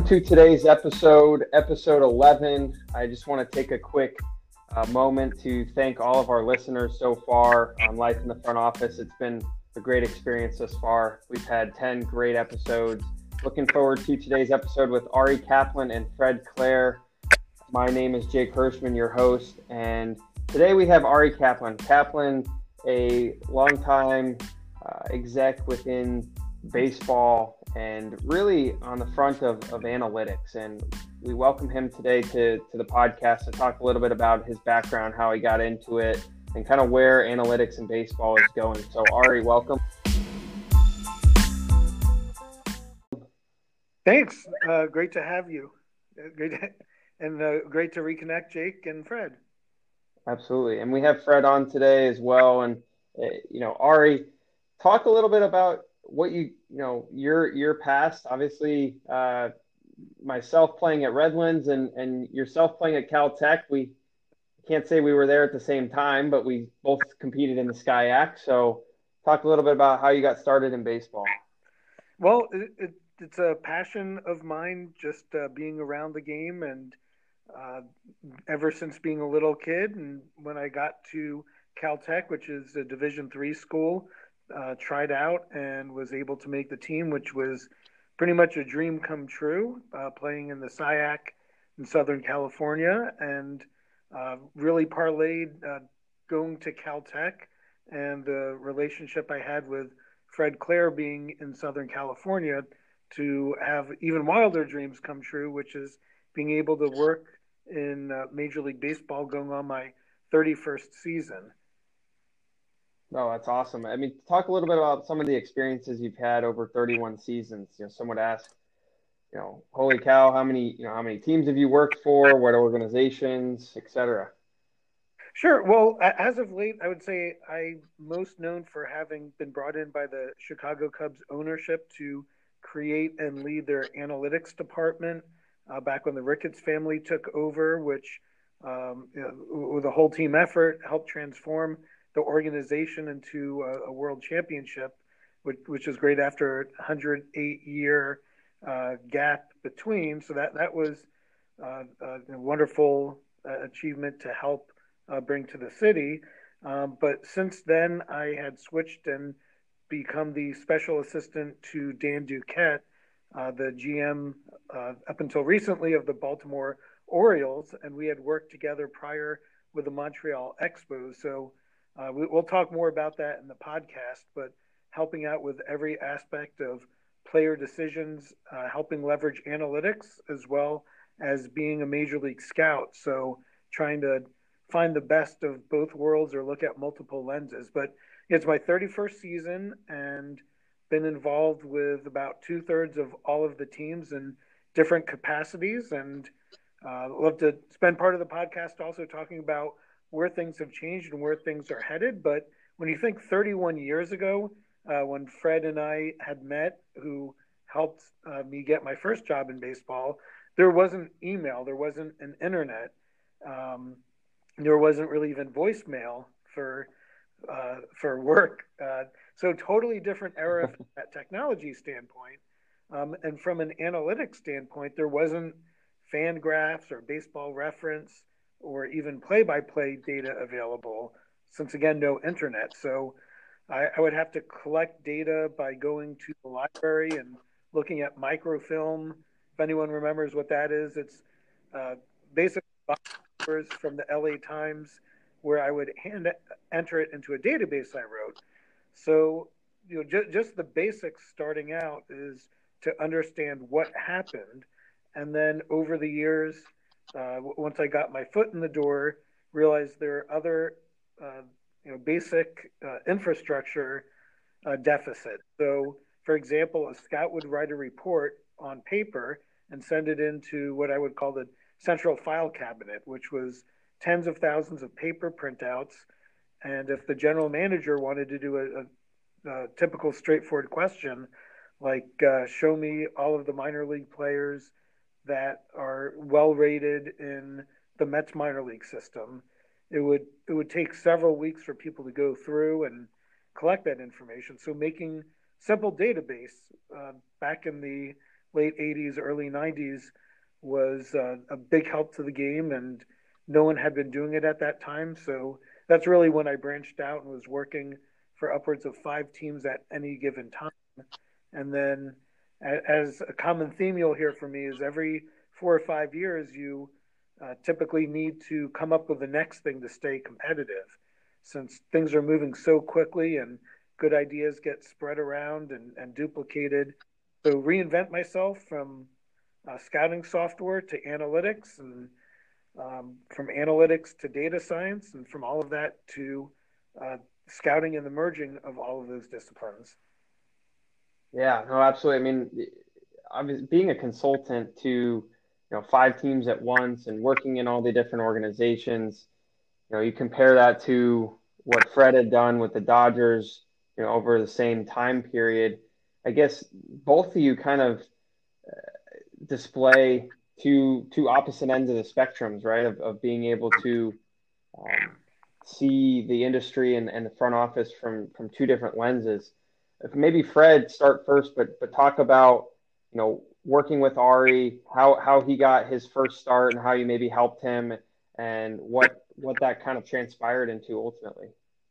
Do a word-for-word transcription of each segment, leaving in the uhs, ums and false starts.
to today's episode, episode eleven. I just want to take a quick uh, moment to thank all of our listeners so far on Life in the Front Office. It's been a great experience thus far. We've had ten great episodes. Looking forward to today's episode with Ari Kaplan and Fred Clare. My name is Jake Hirschman, your host, and today we have Ari Kaplan. Kaplan, a longtime uh, exec within baseball and really on the front of, of analytics. And we welcome him today to, to the podcast to talk a little bit about his background, how he got into it, and kind of where analytics in baseball is going. So Ari, welcome. Thanks. Uh, great to have you. Uh, great to, and uh, great to reconnect Jake and Fred. Absolutely. And we have Fred on today as well. And, uh, you know, Ari, talk a little bit about what you, you know, your your past, obviously, uh, myself playing at Redlands and, and yourself playing at Caltech. We can't say we were there at the same time, but we both competed in the SCIAC. So talk a little bit about how you got started in baseball. Well, it, it, it's a passion of mine, just uh, being around the game, and uh, ever since being a little kid. And when I got to Caltech, which is a Division three school, Uh, tried out and was able to make the team, which was pretty much a dream come true, uh, playing in the SCIAC in Southern California, and uh, really parlayed uh, going to Caltech and the relationship I had with Fred Clare being in Southern California to have even wilder dreams come true, which is being able to work in uh, Major League Baseball going on my thirty-first season. Oh, that's awesome. I mean, talk a little bit about some of the experiences you've had over thirty-one seasons. You know, some would ask, you know, holy cow, how many, you know, how many teams have you worked for? What organizations, et cetera? Sure. Well, as of late, I would say I'm most known for having been brought in by the Chicago Cubs ownership to create and lead their analytics department uh, back when the Ricketts family took over, which um, you know, with a whole team effort helped transform the organization into a, a world championship, which, which is great after a one hundred eight year uh, gap between. So that, that was uh, a wonderful uh, achievement to help uh, bring to the city. Um, but since then, I had switched and become the special assistant to Dan Duquette, uh, the G M uh, up until recently of the Baltimore Orioles, and we had worked together prior with the Montreal Expos. So Uh, we, we'll talk more about that in the podcast, but helping out with every aspect of player decisions, uh, helping leverage analytics, as well as being a major league scout. So trying to find the best of both worlds or look at multiple lenses. But it's my thirty-first season and been involved with about two thirds of all of the teams in different capacities. And uh, love to spend part of the podcast also talking about where things have changed and where things are headed. But when you think thirty-one years ago, uh, when Fred and I had met, who helped uh, me get my first job in baseball, there wasn't email, there wasn't an internet, um, there wasn't really even voicemail for uh, for work. Uh, so totally different era from that technology standpoint. Um, and from an analytics standpoint, there wasn't Fangraphs or Baseball Reference or even play-by-play data available, since again, no internet. So I, I would have to collect data by going to the library and looking at microfilm. If anyone remembers what that is, it's uh, basically from the L A Times, where I would hand enter it into a database I wrote. So you know, ju- just the basics starting out is to understand what happened, and then over the years, Uh, once I got my foot in the door, realized there are other, uh, you know, basic uh, infrastructure uh, deficits. So, for example, a scout would write a report on paper and send it into what I would call the central file cabinet, which was tens of thousands of paper printouts. And if the general manager wanted to do a, a, a typical straightforward question, like uh, show me all of the minor league players that are well rated in the Mets minor league system, it would it would take several weeks for people to go through and collect that information. So making simple database uh, back in the late eighties, early nineties was uh, a big help to the game, and no one had been doing it at that time. So that's really when I branched out and was working for upwards of five teams at any given time. And then, as a common theme you'll hear from me, is every four or five years, you uh, typically need to come up with the next thing to stay competitive. Since things are moving so quickly and good ideas get spread around and, and duplicated. So, reinvent myself from uh, scouting software to analytics, and um, from analytics to data science, and from all of that to uh, scouting and the merging of all of those disciplines. Yeah, no, absolutely. I mean, I was being a consultant to, you know, five teams at once and working in all the different organizations. You know, you compare that to what Fred had done with the Dodgers, you know, over the same time period. I guess both of you kind of display two two opposite ends of the spectrums, right? Of, of being able to um, see the industry and, and the front office from from two different lenses. If maybe Fred start first, but but talk about, you know, working with Ari, how how he got his first start and how you maybe helped him, and what what that kind of transpired into ultimately.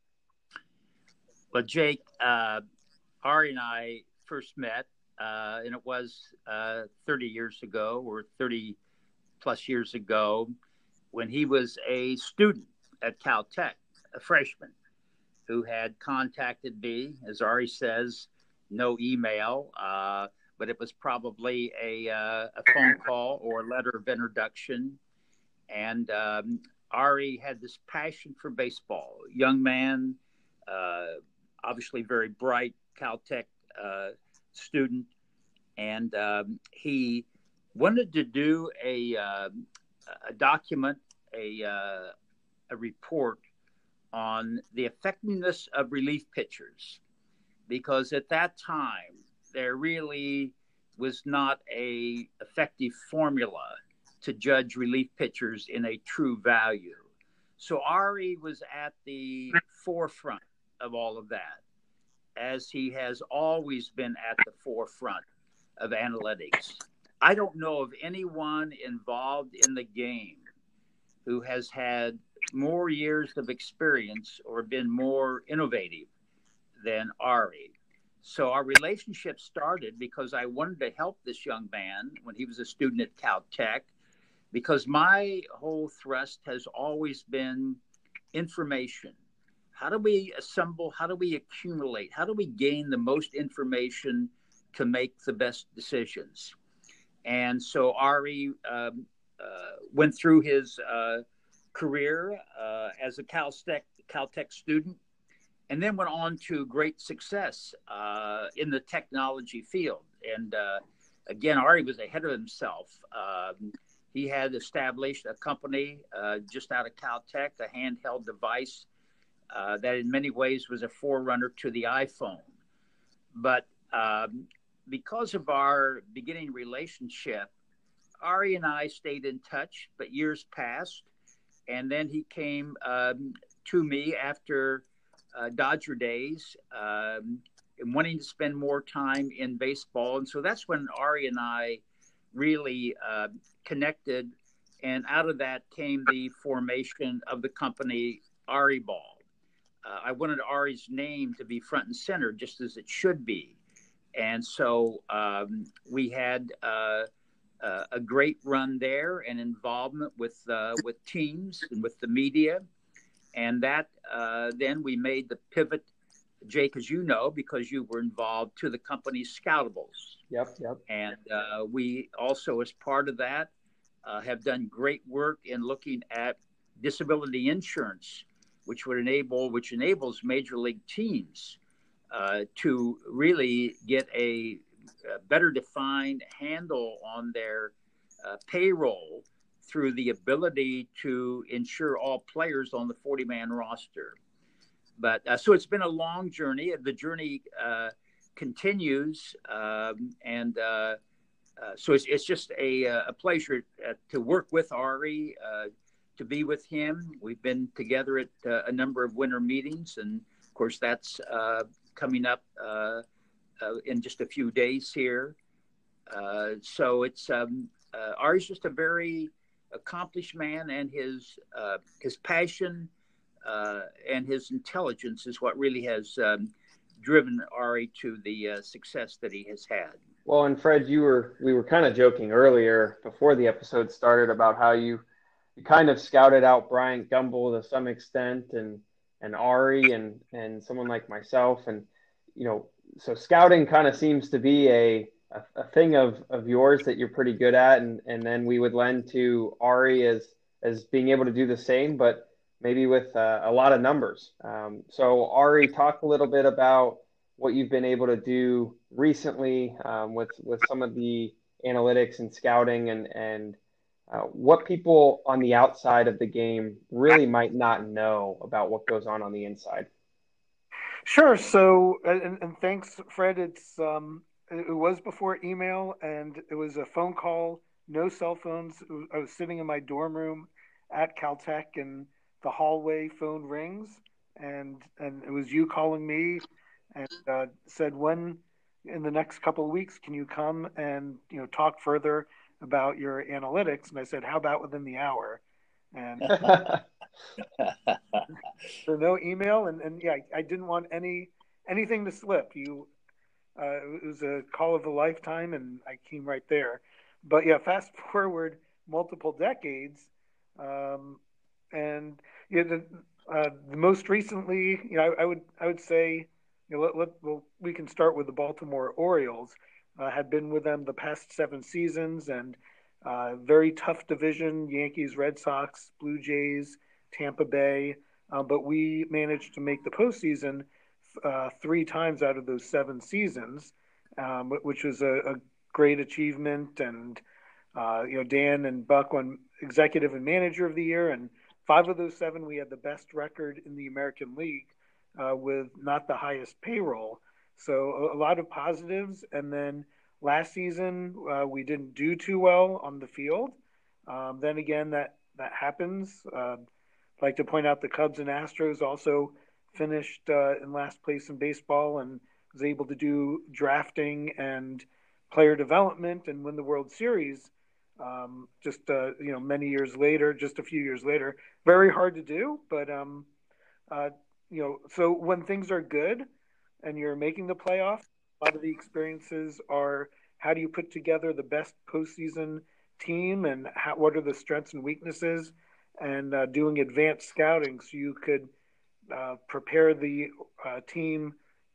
Well, Jake, uh, Ari and I first met, uh, and it was uh, thirty years ago or thirty plus years ago when he was a student at Caltech, a freshman, who had contacted me. As Ari says, no email, uh, but it was probably a, uh, a phone call or a letter of introduction. And um, Ari had this passion for baseball. Young man, uh, obviously very bright, Caltech uh, student. And um, he wanted to do a, uh, a document, a, uh, a report on the effectiveness of relief pitchers, because at that time there really was not a effective formula to judge relief pitchers in a true value. So Ari was at the forefront of all of that, as he has always been at the forefront of analytics. I don't know of anyone involved in the game who has had more years of experience or been more innovative than Ari. So our relationship started because I wanted to help this young man when he was a student at Caltech, because my whole thrust has always been information. How do we assemble? How do we accumulate? How do we gain the most information to make the best decisions? And so Ari um, uh, went through his uh, career uh, as a Caltech, Caltech student, and then went on to great success uh, in the technology field. And uh, again, Ari was ahead of himself. Um, he had established a company uh, just out of Caltech, a handheld device uh, that in many ways was a forerunner to the iPhone. But um, because of our beginning relationship, Ari and I stayed in touch, but years passed. And then he came um, to me after uh, Dodger days um, and wanting to spend more time in baseball. And so that's when Ari and I really uh, connected. And out of that came the formation of the company Ari Ball. Uh, I wanted Ari's name to be front and center, just as it should be. And so um, we had uh, uh, a great run there and involvement with uh, with teams and with the media. And that uh, then we made the pivot, Jake, as you know, because you were involved, to the company's Scoutables. Yep, yep. And uh, we also, as part of that, uh, have done great work in looking at disability insurance, which would enable, which enables major league teams uh, to really get a, a better defined handle on their uh, payroll through the ability to insure all players on the forty-man roster. But uh, so it's been a long journey. The journey uh, continues, um, and uh, uh, so it's, it's just a, a pleasure uh, to work with Ari, uh, to be with him. We've been together at uh, a number of winter meetings, and of course that's uh, coming up uh, uh, in just a few days here. Uh, so it's um, uh, Ari's just a very accomplished man, and his uh, his passion uh, and his intelligence is what really has um, driven Ari to the uh, success that he has had. Well, and Fred, you were we were kind of joking earlier before the episode started about how you you kind of scouted out Bryant Gumbel to some extent, and and Ari and and someone like myself, and you know, so scouting kind of seems to be a a, a thing of of yours that you're pretty good at, and and then we would lend to Ari as as being able to do the same, but maybe with uh, a lot of numbers. Um, so Ari, talk a little bit about what you've been able to do recently um, with with some of the analytics and scouting, and and uh, what people on the outside of the game really might not know about what goes on on the inside. Sure. So, and, and thanks, Fred. It's um, it was before email, and it was a phone call, no cell phones. I was sitting in my dorm room at Caltech, and the hallway phone rings, and and it was you calling me, and uh, said, when in the next couple of weeks can you come and you know talk further about your analytics? And I said, how about within the hour? And so no email, and, and yeah, I, I didn't want any anything to slip. You, uh, it was a call of a lifetime, and I came right there. But yeah, fast forward multiple decades, um, and you know, the, uh, the most recently, you know, I, I would I would say, you know, let, let, well, we can start with the Baltimore Orioles. Uh, had been with them the past seven seasons, and uh, very tough division: Yankees, Red Sox, Blue Jays, Tampa Bay. Uh, but we managed to make the postseason uh, three times out of those seven seasons, um, which was a, a great achievement. And uh, you know, Dan and Buck won Executive and Manager of the Year, and five of those seven we had the best record in the American League uh, with not the highest payroll. So a, a lot of positives. And then last season uh, we didn't do too well on the field. Um, then again, that that happens. Uh, I'd like to point out the Cubs and Astros also finished uh, in last place in baseball, and was able to do drafting and player development and win the World Series. Um, just uh, you know, many years later, just a few years later, very hard to do. But um, uh, you know, so when things are good and you're making the playoffs, a lot of the experiences are how do you put together the best postseason team, and how, what are the strengths and weaknesses, and uh, doing advanced scouting so you could uh, prepare the uh, team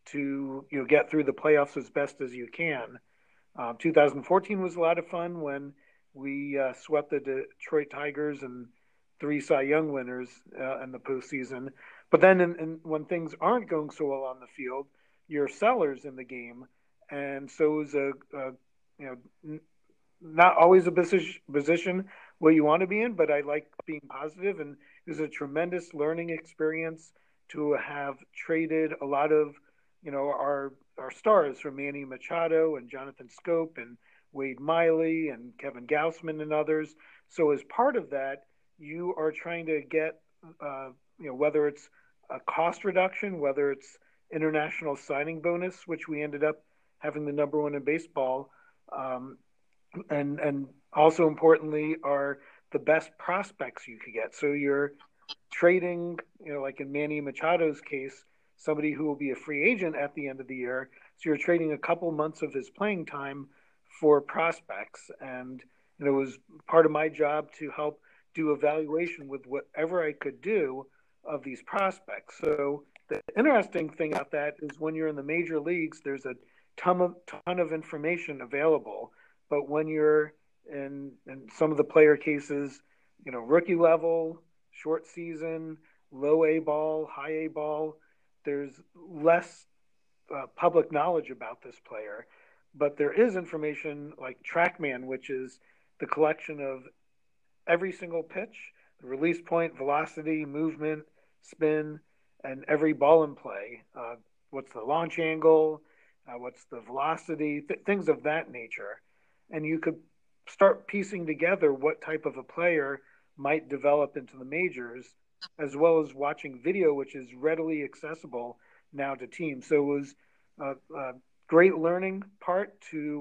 to you know get through the playoffs as best as you can. Uh, two thousand fourteen was a lot of fun when we uh, swept the Detroit Tigers and three Cy Young winners uh, in the postseason. But then in, in, when things aren't going so well on the field, you're sellers in the game, and so is a, a you know n- not always a position, position where you want to be in, but I like being positive, and it was a tremendous learning experience to have traded a lot of you know our our stars from Manny Machado and Jonathan Scope and Wade Miley and Kevin Gausman and others. So as part of that, you are trying to get uh, you know whether it's a cost reduction, whether it's international signing bonus, which we ended up having the number one in baseball, um, and and also importantly are the best prospects you could get. So you're trading, you know, like in Manny Machado's case, somebody who will be a free agent at the end of the year. So you're trading a couple months of his playing time for prospects. And you know, it was part of my job to help do evaluation with whatever I could do of these prospects. So the interesting thing about that is when you're in the major leagues, there's a ton of ton of information available. But when you're in, in some of the player cases, you know, rookie level, short season, low A ball, high A ball, there's less uh, public knowledge about this player. But there is information like TrackMan, which is the collection of every single pitch, the release point, velocity, movement, spin, and every ball in play. Uh, what's the launch angle? Uh, what's the velocity? Th- things of that nature. And you could start piecing together what type of a player might develop into the majors, as well as watching video, which is readily accessible now to teams. So it was a, a great learning part to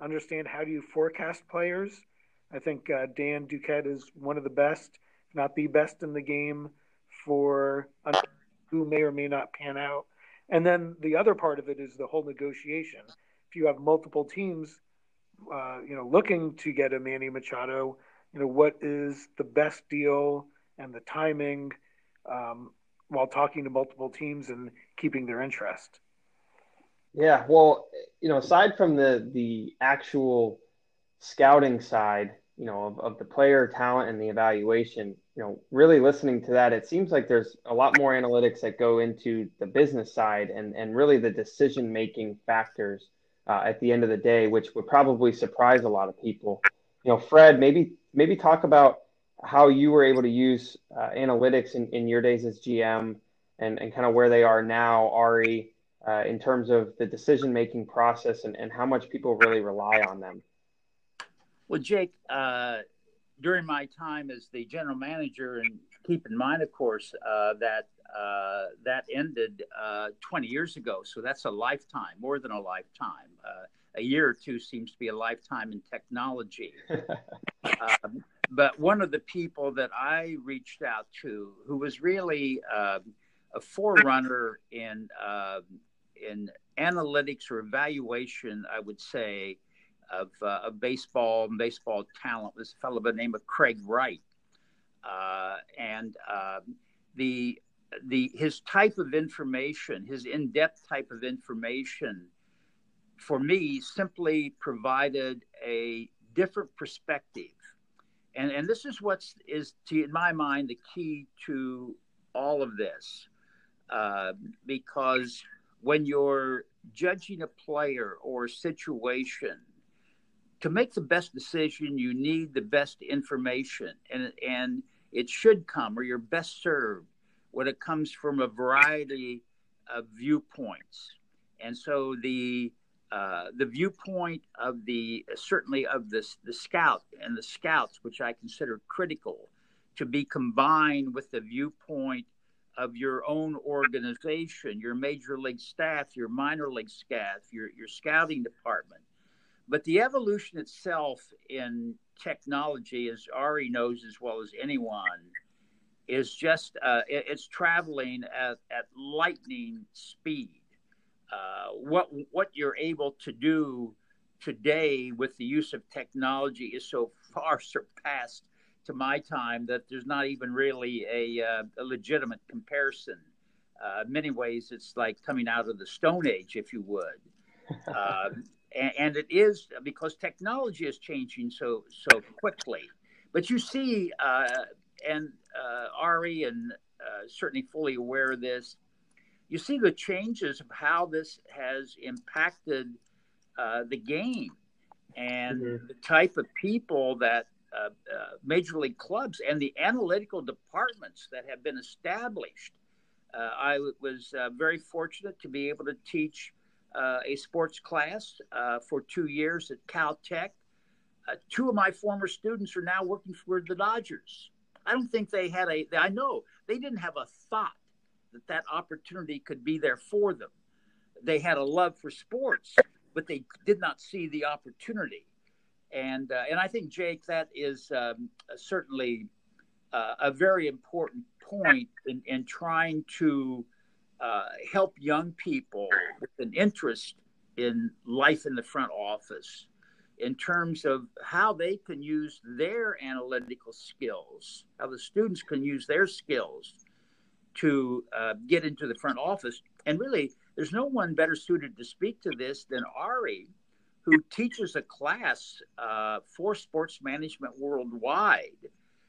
understand how do you forecast players. I think uh, Dan Duquette is one of the best, if not the best in the game for who may or may not pan out. And then the other part of it is the whole negotiation. If you have multiple teams, uh, you know, looking to get a Manny Machado, you know, what is the best deal and the timing, um, while talking to multiple teams and keeping their interest. Yeah, well, you know, aside from the the actual scouting side, you know, of, of the player talent and the evaluation, you know, really listening to that, it seems like there's a lot more analytics that go into the business side and, and really the decision-making factors uh, at the end of the day, which would probably surprise a lot of people. You know, Fred, maybe maybe talk about how you were able to use uh, analytics in, in your days as G M and, and kind of where they are now, Ari, uh, in terms of the decision-making process and, and how much people really rely on them. Well, Jake, uh, during my time as the general manager, and keep in mind, of course, uh, that uh, that ended uh, twenty years ago. So that's a lifetime, more than a lifetime. Uh, a year or two seems to be a lifetime in technology. um, but one of the people that I reached out to, who was really uh, a forerunner in uh, in analytics or evaluation, I would say, Of, uh, of baseball and baseball talent, was a fellow by the name of Craig Wright, uh, and uh, the the his type of information, his in-depth type of information, for me simply provided a different perspective, and and this is what's is to, in my mind, the key to all of this, uh, because when you're judging a player or a situation, to make the best decision, you need the best information, and and it should come, or you're best served when it comes from a variety of viewpoints. And so the uh, the viewpoint of the certainly of this the scout and the scouts, which I consider critical, to be combined with the viewpoint of your own organization, your major league staff, your minor league staff, your your scouting department. But the evolution itself in technology, as Ari knows as well as anyone, is just, uh, it, it's traveling at, at lightning speed. Uh, what what you're able to do today with the use of technology is so far surpassed to my time that there's not even really a, uh, a legitimate comparison. Uh, in many ways, it's like coming out of the Stone Age, if you would. Uh, And, and it is because technology is changing so so quickly. But you see, uh, and uh, Ari, and uh, certainly fully aware of this, you see the changes of how this has impacted uh, the game and mm-hmm. the type of people that uh, uh, major league clubs and the analytical departments that have been established. Uh, I was uh, very fortunate to be able to teach Uh, a sports class uh, for two years at Caltech. Uh, two of my former students are now working for the Dodgers. I don't think they had a, I know they didn't have a thought that that opportunity could be there for them. They had a love for sports, but they did not see the opportunity. And uh, and I think, Jake, that is um, certainly uh, a very important point in, in trying to Uh, help young people with an interest in life in the front office in terms of how they can use their analytical skills, how the students can use their skills to uh, get into the front office. And really, there's no one better suited to speak to this than Ari, who teaches a class uh, for sports management worldwide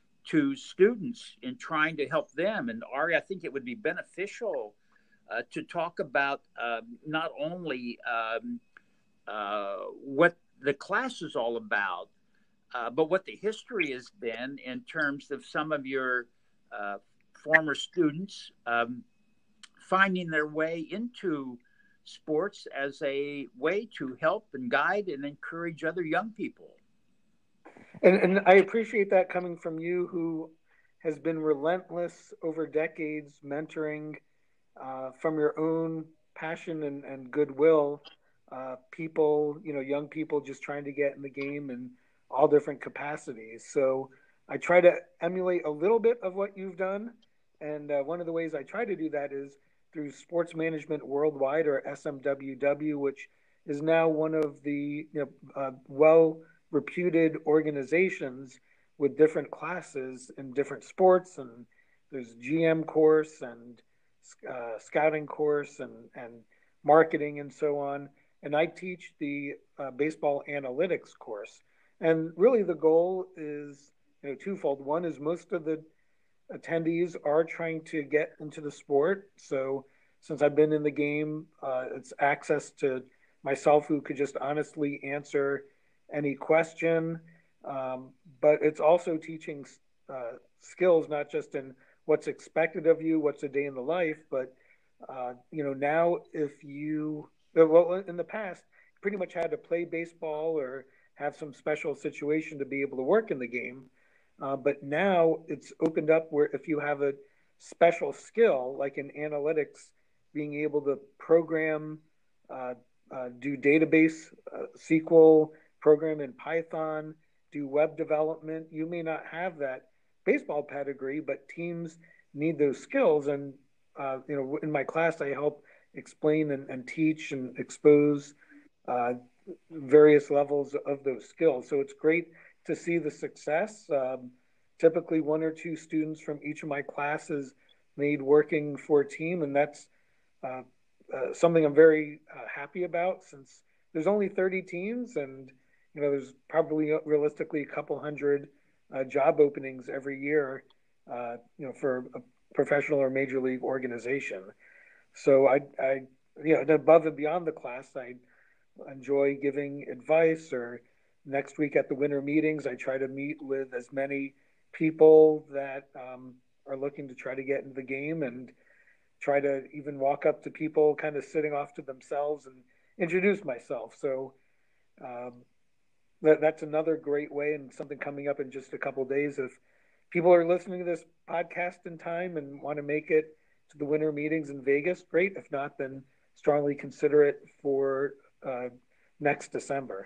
to students in trying to help them. And Ari, I think it would be beneficial Uh, to talk about uh, not only um, uh, what the class is all about, uh, but what the history has been in terms of some of your uh, former students um, finding their way into sports as a way to help and guide and encourage other young people. And, and I appreciate that coming from you, who has been relentless over decades mentoring Uh, from your own passion and, and goodwill, uh, people, you know, young people just trying to get in the game in all different capacities. So I try to emulate a little bit of what you've done. And uh, one of the ways I try to do that is through Sports Management Worldwide, or S M W W, which is now one of the you know, uh, well reputed organizations with different classes in different sports. And there's G M course and uh, scouting course and, and marketing and so on. And I teach the uh, baseball analytics course. And really the goal is you know twofold. One is most of the attendees are trying to get into the sport. So since I've been in the game, uh, it's access to myself who could just honestly answer any question. Um, but it's also teaching uh, skills, not just in what's expected of you, what's a day in the life, but uh, you know, now if you, well, in the past, you pretty much had to play baseball or have some special situation to be able to work in the game. Uh, but now it's opened up where if you have a special skill, like in analytics, being able to program, uh, uh, do database, uh, S Q L, program in Python, do web development, you may not have that baseball pedigree, but teams need those skills. And, uh, you know, in my class, I help explain and, and teach and expose uh, various levels of those skills. So it's great to see the success. Um, typically one or two students from each of my classes made working for a team. And that's uh, uh, something I'm very uh, happy about, since there's only thirty teams and, you know, there's probably realistically a couple hundred uh, job openings every year, uh, you know, for a professional or major league organization. So I, I, you know, above and beyond the class, I enjoy giving advice. Or next week at the winter meetings, I try to meet with as many people that um, are looking to try to get into the game, and try to even walk up to people kind of sitting off to themselves and introduce myself. So um, that, that's another great way, and something coming up in just a couple of days. If people are listening to this podcast in time and want to make it to the winter meetings in Vegas, great. If not, then strongly consider it for uh, next December.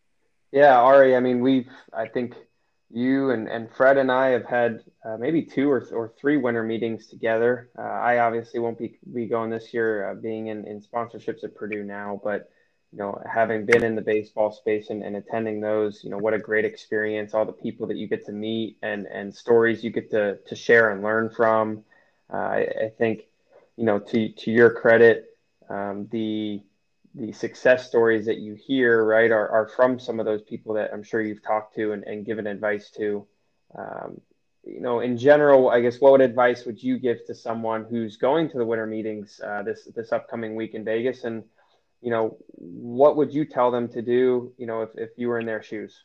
Yeah, Ari, I mean, we've, I think you and, and Fred and I have had uh, maybe two or, or three winter meetings together. Uh, I obviously won't be, be going this year, uh, being in, in sponsorships at Purdue now, but, you know, having been in the baseball space and, and attending those, you know, what a great experience, all the people that you get to meet and, and stories you get to, to share and learn from. Uh, I, I think, you know, to, to your credit, um, the, the success stories that you hear, right, are, are from some of those people that I'm sure you've talked to and, and given advice to. Um, you know, in general, I guess, what advice would you give to someone who's going to the winter meetings uh, this this upcoming week in Vegas? And, you know, what would you tell them to do, you know, if, if you were in their shoes?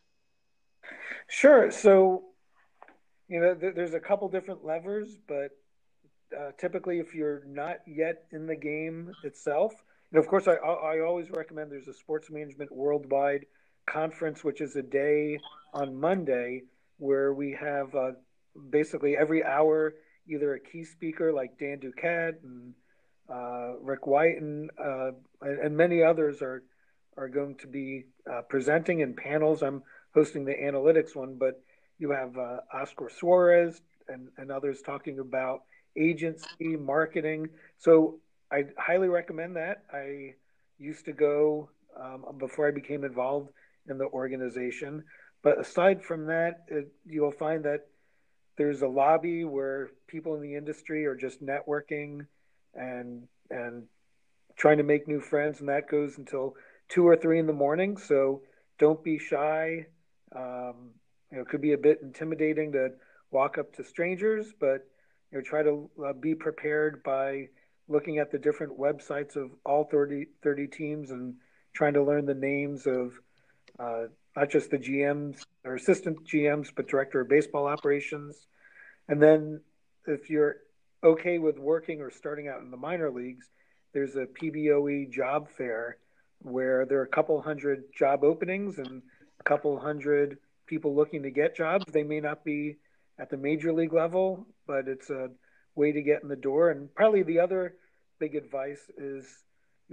Sure. So, you know, th- there's a couple different levers, but uh, typically if you're not yet in the game itself, and of course, I, I always recommend there's a Sports Management Worldwide conference, which is a day on Monday where we have uh, basically every hour either a key speaker like Dan Duquette and uh, Rick White and, uh, and many others are are going to be uh, presenting in panels. I'm hosting the analytics one, but you have uh, Oscar Suarez and, and others talking about agency, marketing. So I highly recommend that. I used to go um, before I became involved in the organization. But aside from that, it, you'll find that there's a lobby where people in the industry are just networking and and trying to make new friends, and that goes until two or three in the morning. So don't be shy. Um, you know, it could be a bit intimidating to walk up to strangers, but you know, try to uh, be prepared by looking at the different websites of all thirty, thirty teams and trying to learn the names of uh, not just the G Ms or assistant G Ms, but director of baseball operations. And then if you're okay with working or starting out in the minor leagues, there's a P B O E job fair where there are a couple hundred job openings and a couple hundred people looking to get jobs. They may not be at the major league level, but it's a way to get in the door. And probably the other big advice is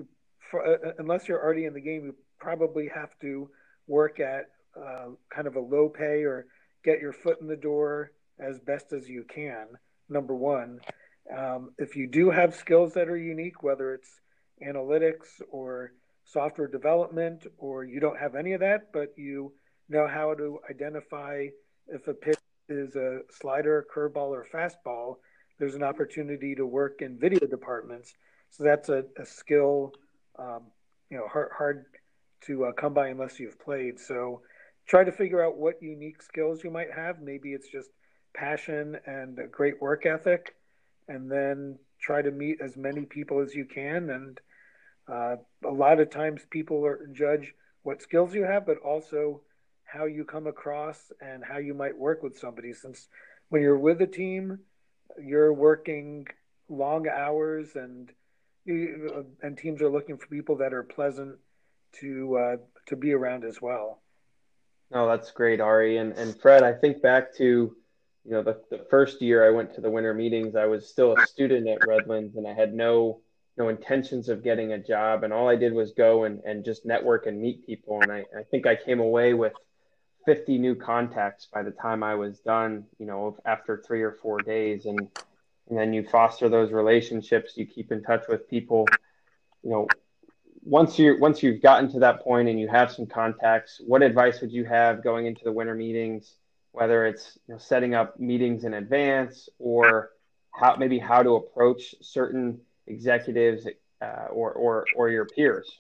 for, uh, unless you're already in the game, you probably have to work at uh, kind of a low pay or get your foot in the door as best as you can. Number one, um, if you do have skills that are unique, whether it's analytics or software development, or you don't have any of that, but you know how to identify if a pitch is a slider, curveball, or fastball, there's an opportunity to work in video departments. So that's a, a skill, um, you know, hard, hard to uh, come by unless you've played. So try to figure out what unique skills you might have. Maybe it's just passion and a great work ethic, and then try to meet as many people as you can. And uh, a lot of times people are, judge what skills you have, but also how you come across and how you might work with somebody. Since when you're with a team, you're working long hours, and you, and teams are looking for people that are pleasant to uh, to be around as well. No, that's great, Ari. And and Fred, I think back to, you know, the, the first year I went to the winter meetings, I was still a student at Redlands, and I had no no intentions of getting a job. And all I did was go and, and just network and meet people. And I, I think I came away with fifty new contacts by the time I was done, you know, after three or four days. And, and then you foster those relationships, you keep in touch with people, you know, once you once you've gotten to that point and you have some contacts, what advice would you have going into the winter meetings, whether it's, you know, setting up meetings in advance, or how maybe how to approach certain executives uh, or, or, or your peers?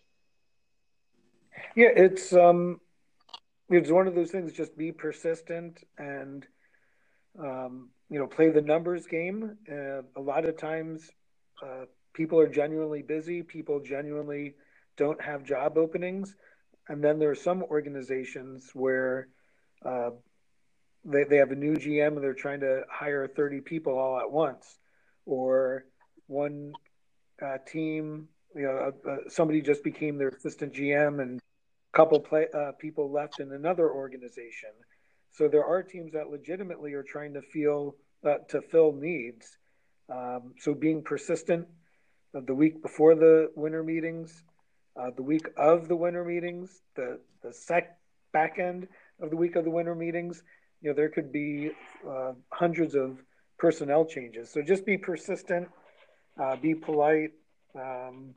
Yeah, it's, um, it's one of those things, just be persistent and, um, you know, play the numbers game. Uh, a lot of times uh, people are genuinely busy. People genuinely don't have job openings. And then there are some organizations where uh, they, they have a new G M and they're trying to hire thirty people all at once. Or one uh, team, you know, uh, uh, somebody just became their assistant G M, and a couple play, uh, people left in another organization. So there are teams that legitimately are trying to feel uh, to fill needs. Um, so being persistent uh, the week before the winter meetings, uh, the week of the winter meetings, the the sec back end of the week of the winter meetings, you know, there could be uh, hundreds of personnel changes. So just be persistent, uh, be polite, um,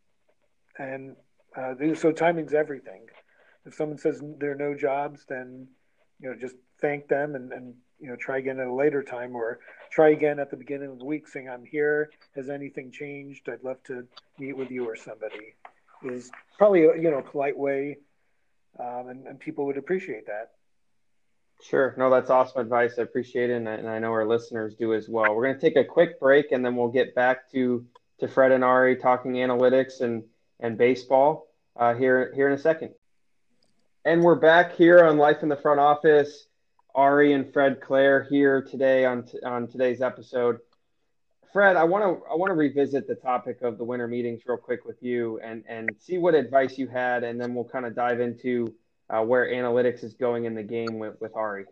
and uh, so timing's everything. If someone says there are no jobs, then, you know, just thank them and, and you know, try again at a later time, or try again at the beginning of the week saying, I'm here. Has anything changed? I'd love to meet with you or somebody. Is probably a, you know, polite way, um, and, and people would appreciate that. Sure. No, that's awesome advice. I appreciate it, and I, and I know our listeners do as well. We're going to take a quick break, and then we'll get back to, to Fred and Ari talking analytics and, and baseball uh, here, here in a second. And we're back here on Life in the Front Office. Ari and Fred Claire here today on t- on today's episode. Fred, I want to I want to revisit the topic of the winter meetings real quick with you, and and see what advice you had, and then we'll kind of dive into uh, where analytics is going in the game with, with Ari.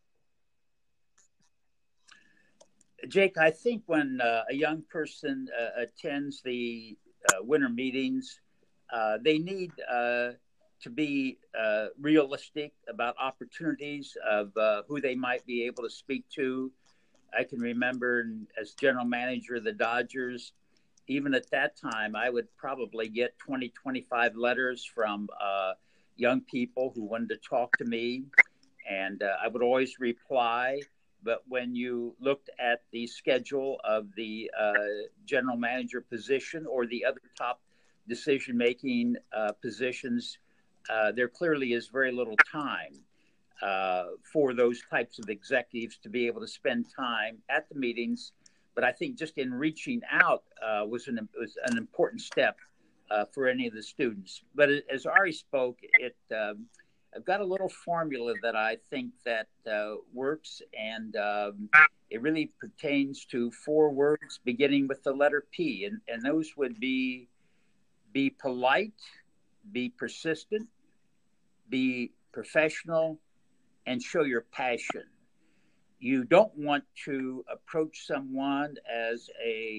Jake, I think when uh, a young person uh, attends the uh, winter meetings, uh, they need uh, to be uh, realistic about opportunities of uh, who they might be able to speak to. I can remember as general manager of the Dodgers, even at that time, I would probably get twenty, twenty-five letters from uh, young people who wanted to talk to me, and uh, I would always reply. But when you looked at the schedule of the uh, general manager position or the other top decision-making uh, positions, uh, there clearly is very little time uh, for those types of executives to be able to spend time at the meetings. But I think just in reaching out uh, was, an, was an important step uh, for any of the students. But as Ari spoke, it um, I've got a little formula that I think that uh, works, and um, it really pertains to four words beginning with the letter P, and, and those would be be polite, be persistent, be professional, and show your passion. You don't want to approach someone as a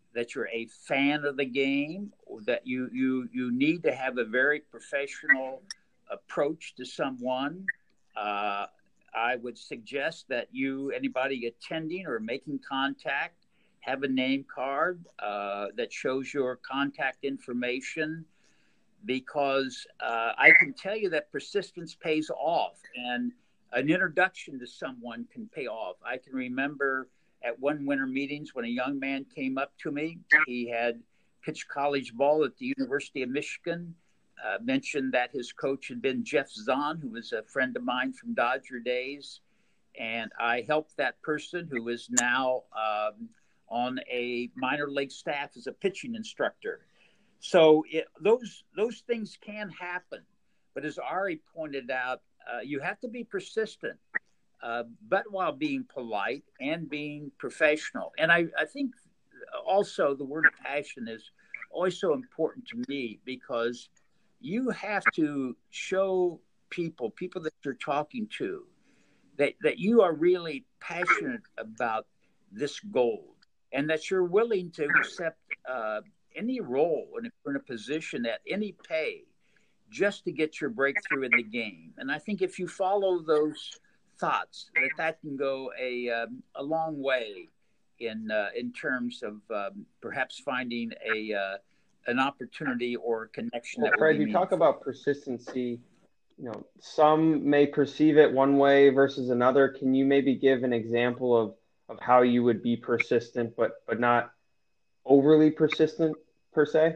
that you're a fan of the game, that you you you need to have a very professional approach to someone. Uh, I would suggest that you, anybody attending or making contact, have a name card uh, that shows your contact information, because uh, I can tell you that persistence pays off, and an introduction to someone can pay off. I can remember at one winter meetings when a young man came up to me. He had pitched college ball at the University of Michigan, uh, mentioned that his coach had been Jeff Zahn, who was a friend of mine from Dodger days. And I helped that person, who is now um, on a minor league staff as a pitching instructor. So it, those those things can happen. But as Ari pointed out, uh, you have to be persistent. Uh, but while being polite and being professional. And I, I think also the word passion is always so important to me, because you have to show people, people that you're talking to, that, that you are really passionate about this goal, and that you're willing to accept uh, any role in a, in a position at any pay just to get your breakthrough in the game. And I think if you follow those thoughts, that that can go a um, a long way in uh, in terms of um, perhaps finding a uh, an opportunity or connection. Well, that Fred, you talk about persistency. You know, some may perceive it one way versus another. Can you maybe give an example of, of how you would be persistent, but but not overly persistent per se?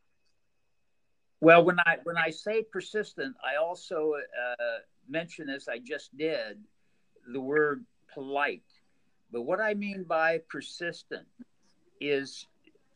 Well, when I when I say persistent, I also uh, mention, as I just did, the word polite. But what I mean by persistent is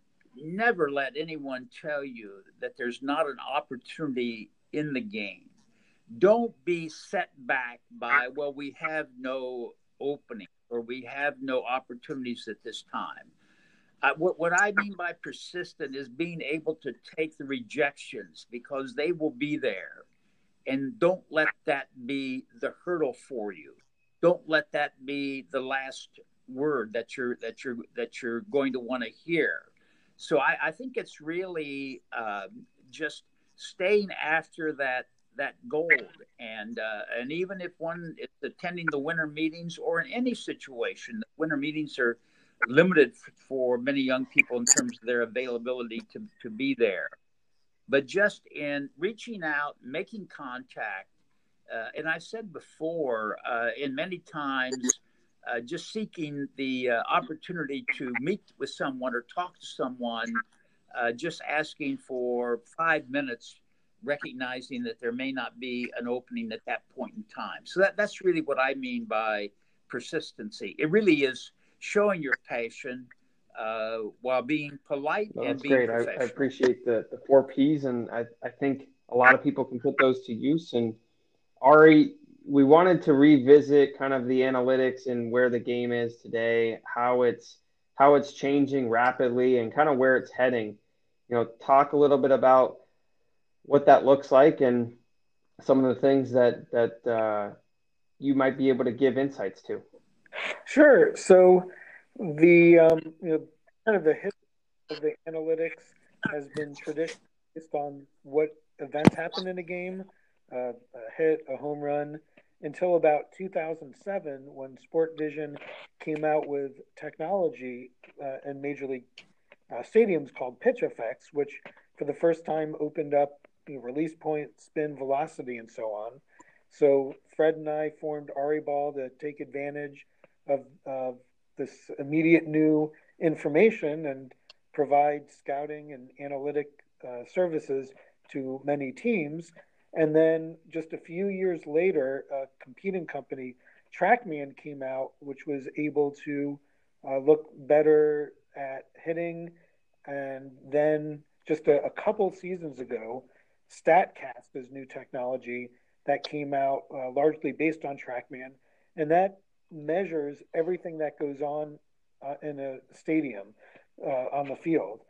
never let anyone tell you that there's not an opportunity in the game. Don't be set back by, well, we have no opening or we have no opportunities at this time. Uh, what, what I mean by persistent is being able to take the rejections, because they will be there. And don't let that be the hurdle for you. Don't let that be the last word that you're that you're that you're going to want to hear. So I, I think it's really uh, just staying after that that goal, and uh, and even if one is attending the winter meetings, or in any situation, the winter meetings are limited for many young people in terms of their availability to, to be there. But just in reaching out, making contact, uh, and I said before, uh, in many times, uh, just seeking the uh, opportunity to meet with someone or talk to someone, uh, just asking for five minutes, recognizing that there may not be an opening at that point in time. So that, that's really what I mean by persistency. It really is showing your passion uh, while being polite well, and great. being professional. I, I appreciate the, the four P's, and I, I think a lot of people can put those to use. And Ari, we wanted to revisit kind of the analytics and where the game is today, how it's how it's changing rapidly, and kind of where it's heading. You know, talk a little bit about what that looks like and some of the things that that uh, you might be able to give insights to. Sure. So the um, you know, kind of the history of the analytics has been traditionally based on what events happen in a game, uh, a hit, a home run, until about two thousand seven, when Sport Vision came out with technology uh, in Major League uh, stadiums called pitch effects, which for the first time opened up you know, release point, spin, velocity, and so on. So Fred and I formed Ari Ball to take advantage of, of this immediate new information and provide scouting and analytic uh, services to many teams. And then just a few years later, a competing company, TrackMan, came out, which was able to uh, look better at hitting. And then just a, a couple seasons ago, StatCast is new technology that came out uh, largely based on TrackMan, and that measures everything that goes on uh, in a stadium uh, on the field.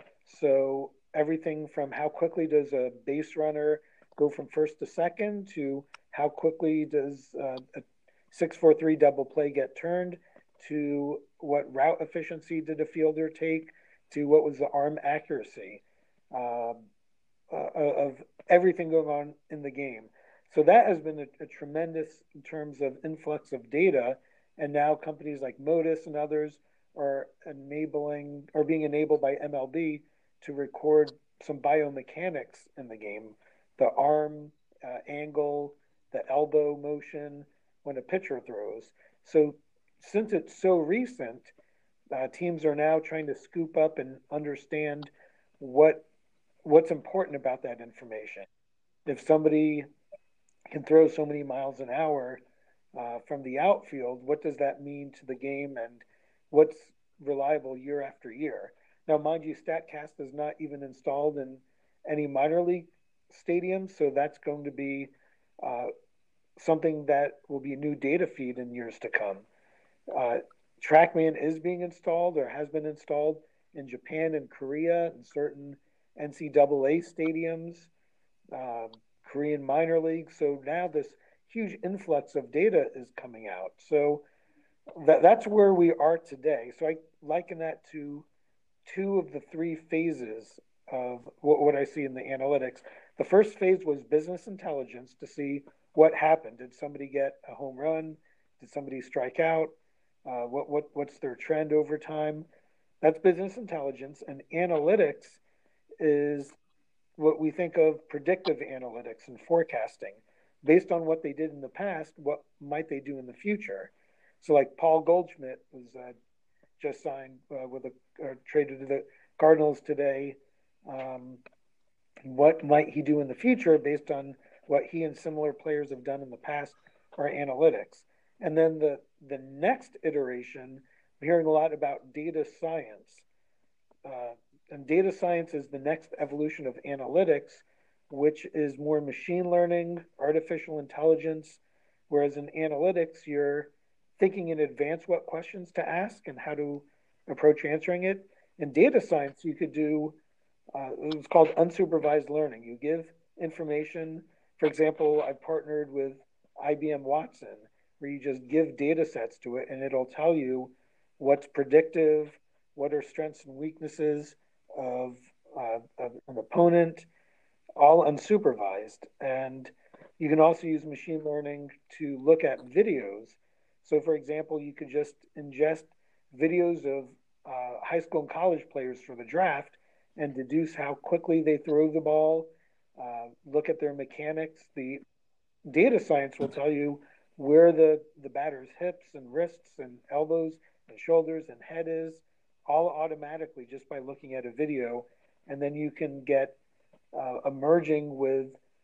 So everything from how quickly does a base runner go from first to second, to how quickly does uh, a six four three double play get turned, to what route efficiency did a fielder take, to what was the arm accuracy um, uh, of everything going on in the game. So that has been a, a tremendous in terms of influx of data. And now companies like Modus and others are enabling or being enabled by M L B to record some biomechanics in the game, the arm uh, angle, the elbow motion when a pitcher throws. So since it's so recent, uh, teams are now trying to scoop up and understand what what's important about that information. If somebody can throw so many miles an hour uh, from the outfield, what does that mean to the game and what's reliable year after year? Now, mind you, StatCast is not even installed in any minor league stadiums, so that's going to be uh, something that will be a new data feed in years to come. Uh, TrackMan is being installed or has been installed in Japan and Korea and certain N C double A stadiums, um, Korean minor leagues. So now this huge influx of data is coming out. So that, that's where we are today. So I liken that to two of the three phases of what, what I see in the analytics. The first phase was business intelligence to see what happened. Did somebody get a home run? Did somebody strike out? Uh, what, what what's their trend over time? That's business intelligence. And analytics is what we think of predictive analytics and forecasting. Based on what they did in the past, what might they do in the future? So like Paul Goldschmidt was uh, just signed uh, with a uh, traded to the Cardinals today. Um, what might he do in the future based on what he and similar players have done in the past or analytics? And then the, the next iteration, we're hearing a lot about data science. Uh, and data science is the next evolution of analytics, which is more machine learning, artificial intelligence, whereas in analytics, you're thinking in advance what questions to ask and how to approach answering it. In data science, you could do, uh, it's called unsupervised learning. You give information. For example, I partnered with I B M Watson, where you just give data sets to it and it'll tell you what's predictive, what are strengths and weaknesses of, uh, of an opponent, all unsupervised. And you can also use machine learning to look at videos. So for example, you could just ingest videos of uh, high school and college players for the draft and deduce how quickly they throw the ball, uh, look at their mechanics. The data science will tell you where the, the batter's hips and wrists and elbows and shoulders and head is, all automatically just by looking at a video. And then you can get uh, emerging with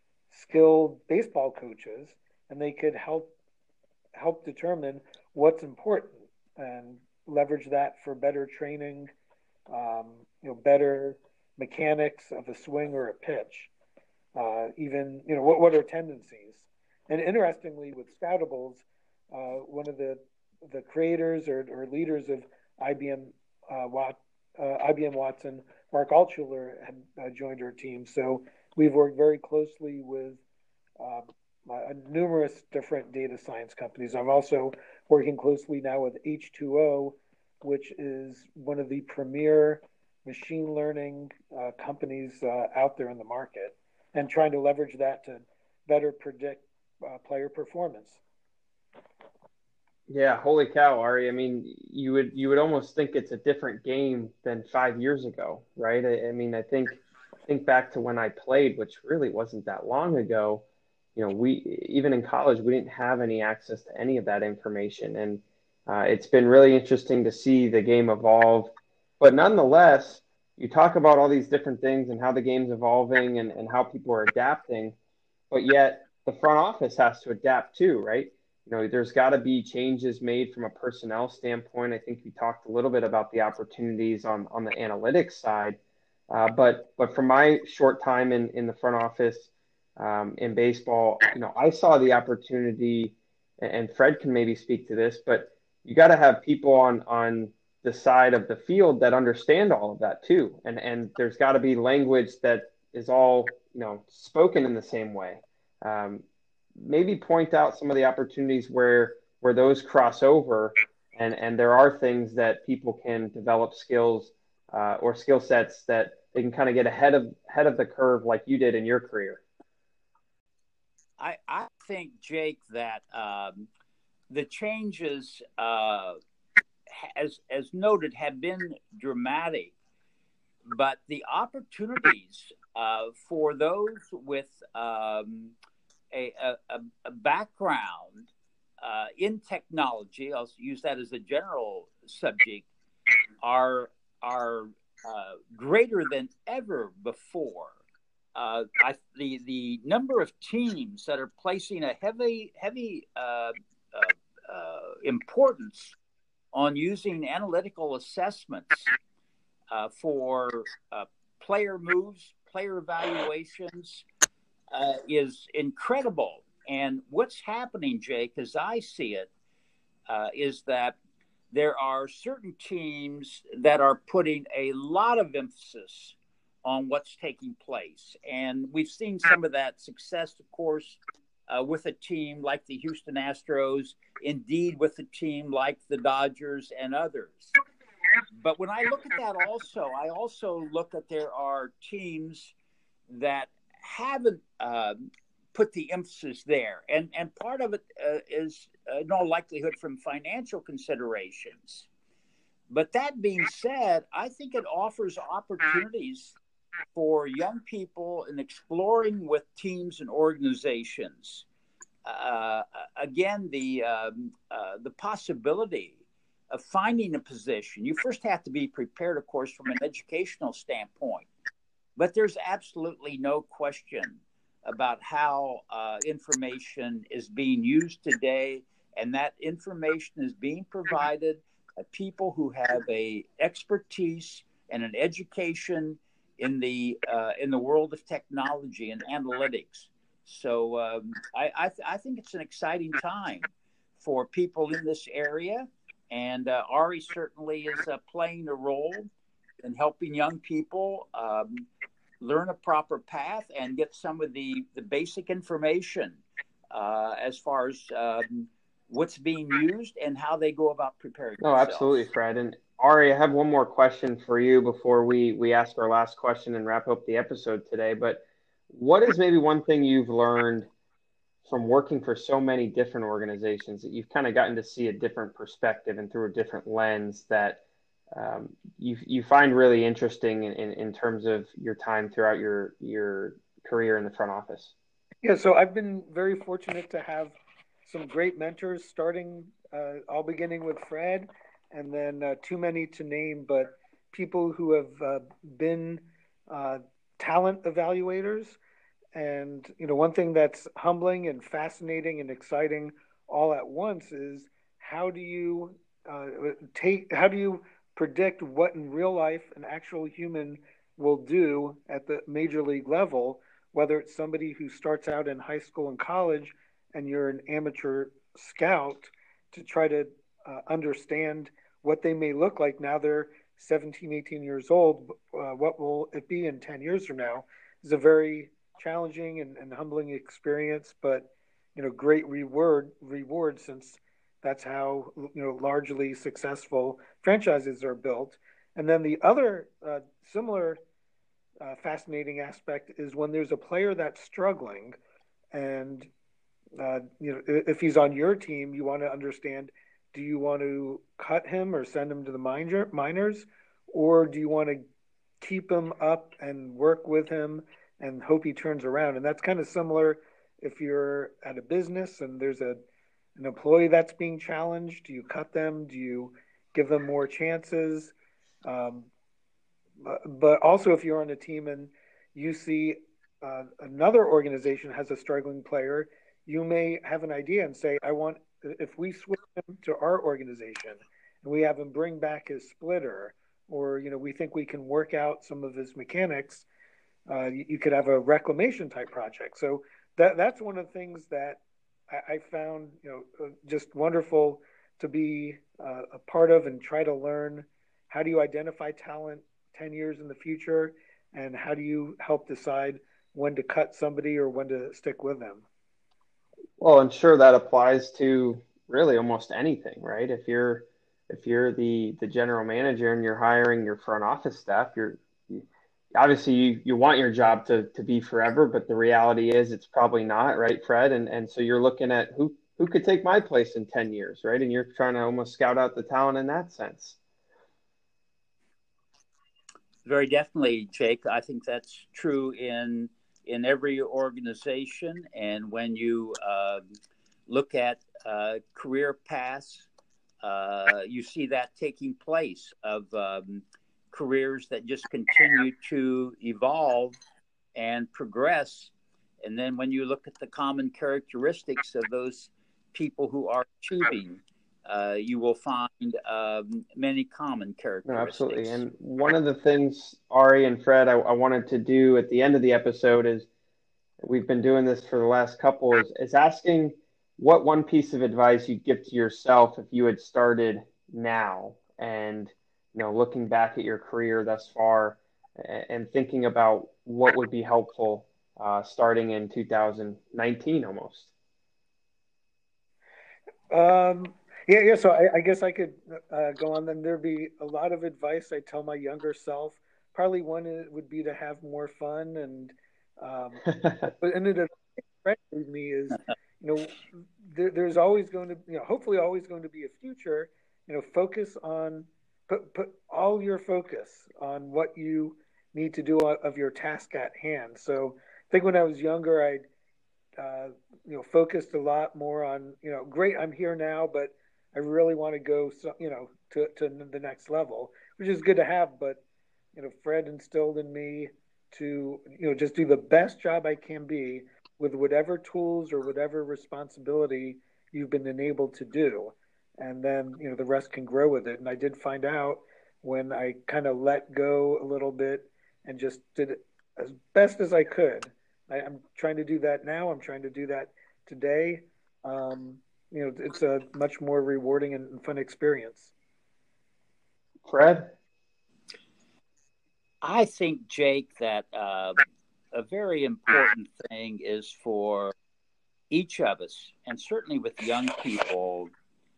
skilled baseball coaches, and they could help help determine what's important and leverage that for better training, um, you know, better mechanics of a swing or a pitch. Uh, even, you know, what, what are tendencies? And interestingly, with Scoutables, uh, one of the the creators or, or leaders of I B M uh, Wat, uh, I B M Watson, Mark Altshuler, had uh, joined our team. So we've worked very closely with uh, uh, numerous different data science companies. I'm also working closely now with H two O, which is one of the premier machine learning uh, companies uh, out there in the market, and trying to leverage that to better predict uh, player performance. Yeah, holy cow, Ari. I mean, you would you would almost think it's a different game than five years ago, right? I, I mean, I think think back to when I played, which really wasn't that long ago. You know, we even in college, we didn't have any access to any of that information, and uh, it's been really interesting to see the game evolve. But nonetheless, you talk about all these different things and how the game's evolving and, and how people are adapting, but yet the front office has to adapt too, right? You know, there's got to be changes made from a personnel standpoint. I think you talked a little bit about the opportunities on, on the analytics side. Uh, but but from my short time in, in the front office um, in baseball, you know, I saw the opportunity, and Fred can maybe speak to this, but you got to have people on on the side of the field that understand all of that too. And and there's got to be language that is all, you know, spoken in the same way. Um, maybe point out some of the opportunities where where those cross over, and and there are things that people can develop skills uh, or skill sets that they can kind of get ahead of ahead of the curve like you did in your career? I, I think, Jake, that um, the changes, uh, as as noted, have been dramatic, but the opportunities uh, for those with um, a, a, a background uh, in technology, I'll use that as a general subject, are are uh, greater than ever before. Uh, I, the the number of teams that are placing a heavy heavy uh, uh, uh, importance on using analytical assessments uh, for uh, player moves, player evaluations uh, is incredible. And what's happening, Jake, as I see it, uh, is that there are certain teams that are putting a lot of emphasis on what's taking place. And we've seen some of that success, of course, uh, with a team like the Houston Astros, indeed with a team like the Dodgers and others. But when I look at that also, I also look at there are teams that haven't uh, put the emphasis there. And, and part of it uh, is uh, in all likelihood from financial considerations. But that being said, I think it offers opportunities for young people in exploring with teams and organizations. Uh, again, the um, uh, the possibility of finding a position. You first have to be prepared, of course, from an educational standpoint. But there's absolutely no question about how uh, information is being used today, and that information is being provided by people who have a expertise and an education in the uh, in the world of technology and analytics. So um, I I, th- I think it's an exciting time for people in this area, and uh, Ari certainly is uh, playing a role in helping young people um, learn a proper path and get some of the, the basic information uh, as far as um, what's being used and how they go about preparing No, themselves. absolutely, Fred. And Ari, I have one more question for you before we, we ask our last question and wrap up the episode today. But what is maybe one thing you've learned from working for so many different organizations that you've kind of gotten to see a different perspective and through a different lens that um, you you find really interesting in, in, in terms of your time throughout your your career in the front office? Yeah, so I've been very fortunate to have some great mentors, starting uh, all beginning with Fred, and then uh, too many to name, but people who have uh, been uh, talent evaluators. And you know, one thing that's humbling and fascinating and exciting all at once is how do you uh, take how do you predict what in real life an actual human will do at the major league level, whether it's somebody who starts out in high school and college and you're an amateur scout, to try to uh, understand what they may look like now they're seventeen, eighteen years old. Uh, what will it be in ten years from now is a very challenging and, and humbling experience, but you know, great reward reward since that's how you know largely successful franchises are built. And then the other uh, similar uh, fascinating aspect is when there's a player that's struggling, and uh, you know, if he's on your team, you want to understand: do you want to cut him or send him to the minor, minors, or do you want to keep him up and work with him and hope he turns around? And that's kind of similar if you're at a business and there's a an employee that's being challenged. Do you cut them? Do you give them more chances? Um, but also if you're on a team and you see uh, another organization has a struggling player, you may have an idea and say, I want, if we switch him to our organization and we have him bring back his splitter, or, you know, we think we can work out some of his mechanics, uh, you, you could have a reclamation type project. So that that's one of the things that I, I found, you know, uh, just wonderful to be uh, a part of and try to learn. How do you identify talent ten years in the future, and how do you help decide when to cut somebody or when to stick with them? Well, I'm sure that applies to really almost anything, right? If you're if you're the the general manager and you're hiring your front office staff, you're you, obviously you, you want your job to to be forever, but the reality is it's probably not, right, Fred? And and so you're looking at who who could take my place in ten years, right? And you're trying to almost scout out the talent in that sense. Very definitely, Jake. I think that's true in in every organization. And when you uh, look at uh, career paths, uh, you see that taking place of um, careers that just continue to evolve and progress. And then when you look at the common characteristics of those people who are achieving, Uh, you will find um, many common characteristics. No, absolutely. And one of the things, Ari and Fred, I, I wanted to do at the end of the episode is, we've been doing this for the last couple, is, is asking what one piece of advice you'd give to yourself if you had started now and, you know, looking back at your career thus far and, and thinking about what would be helpful uh, starting in two thousand nineteen almost. Um. Yeah, yeah. So I, I guess I could uh, go on. Then there'd be a lot of advice I tell my younger self. Probably one would be to have more fun, and um, but and it with me is, you know, there, there's always going to, you know, hopefully always going to be a future. You know, focus on put put all your focus on what you need to do of your task at hand. So I think when I was younger, I'd uh, you know focused a lot more on, you know, great, I'm here now, but I really want to go, you know, to, to the next level, which is good to have. But, you know, Fred instilled in me to, you know, just do the best job I can be with whatever tools or whatever responsibility you've been enabled to do. And then, you know, the rest can grow with it. And I did find out when I kind of let go a little bit and just did it as best as I could. I, I'm trying to do that now. I'm trying to do that today. Um, you know, it's a much more rewarding and fun experience. Fred? I think, Jake, that uh, a very important thing is for each of us, and certainly with young people,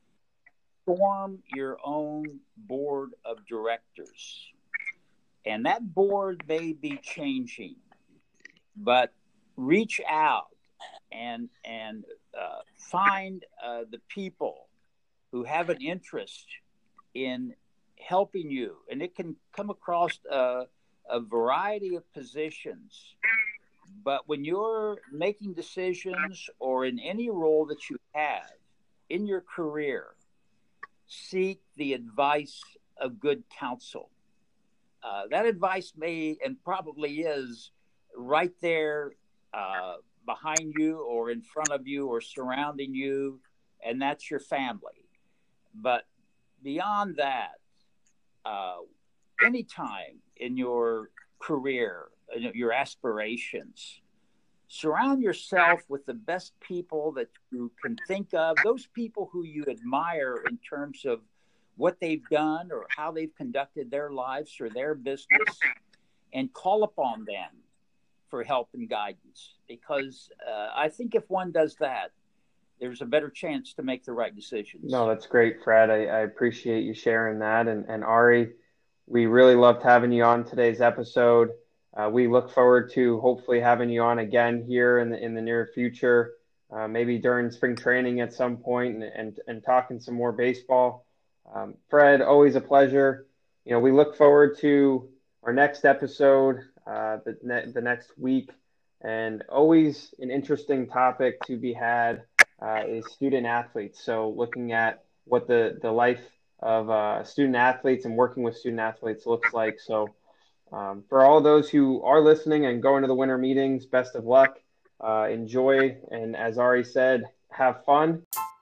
form your own board of directors. And that board may be changing, but reach out and and uh, find uh, the people who have an interest in helping you. And it can come across a, a variety of positions. But when you're making decisions or in any role that you have in your career, seek the advice of good counsel. Uh, that advice may and probably is right there uh, behind you or in front of you or surrounding you, and that's your family. But beyond that, uh, anytime in your career, your aspirations, surround yourself with the best people that you can think of, those people who you admire in terms of what they've done or how they've conducted their lives or their business, and call upon them for help and guidance. Because uh, I think if one does that, there's a better chance to make the right decisions. No, that's great, Fred. I, I appreciate you sharing that. And, and Ari, we really loved having you on today's episode. Uh, we look forward to hopefully having you on again here in the, in the near future, uh, maybe during spring training at some point, and, and, and talking some more baseball. Um, Fred, always a pleasure. You know, we look forward to our next episode, uh, the, ne- the next week, and always an interesting topic to be had uh, is student athletes. So looking at what the, the life of uh, student athletes and working with student athletes looks like. So um, for all those who are listening and going to the winter meetings, best of luck, uh, enjoy, and as Ari said, have fun.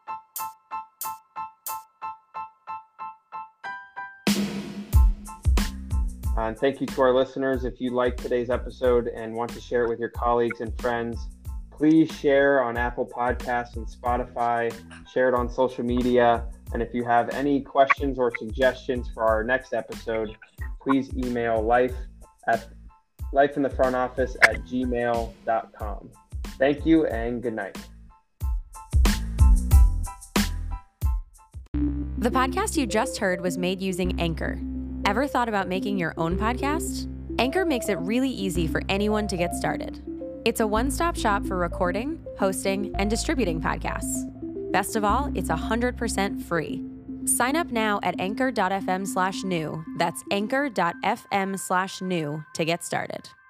Uh, and thank you to our listeners. If you liked today's episode and want to share it with your colleagues and friends, please share on Apple Podcasts and Spotify, share it on social media. And if you have any questions or suggestions for our next episode, please email life at lifeinthefrontoffice at gmail dot com. Thank you and good night. The podcast you just heard was made using Anchor. Ever thought about making your own podcast? Anchor makes it really easy for anyone to get started. It's a one-stop shop for recording, hosting, and distributing podcasts. Best of all, it's one hundred percent free. Sign up now at anchor.fm slash new. That's anchor.fm slash new to get started.